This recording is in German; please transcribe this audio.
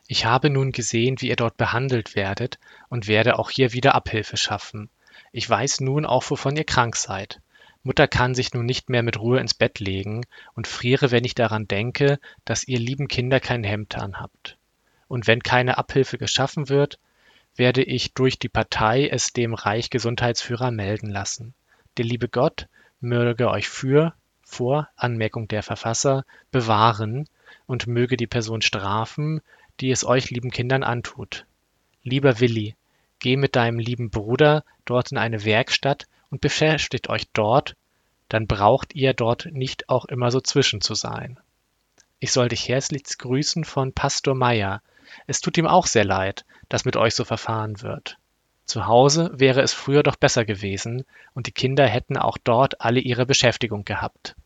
Ich habe nun gesehen, wie ihr dort behandelt werdet und werde auch hier wieder Abhilfe schaffen. Ich weiß nun auch, wovon ihr krank seid. Mutter kann sich nun nicht mehr mit Ruhe ins Bett legen und friere, wenn ich daran denke, dass ihr lieben Kinder kein Hemd anhabt. Und wenn keine Abhilfe geschaffen wird, werde ich durch die Partei es dem Reichsgesundheitsführer melden lassen. Der liebe Gott möge euch vor Anmerkung der Verfasser, bewahren und möge die Person strafen, die es euch lieben Kindern antut. Lieber Willi, geh mit deinem lieben Bruder dort in eine Werkstatt und beschäftigt euch dort, dann braucht ihr dort nicht auch immer so zwischen zu sein. Ich soll dich herzlichst grüßen von Pastor Meier. Es tut ihm auch sehr leid, dass mit euch so verfahren wird. Zu Hause wäre es früher doch besser gewesen und die Kinder hätten auch dort alle ihre Beschäftigung gehabt.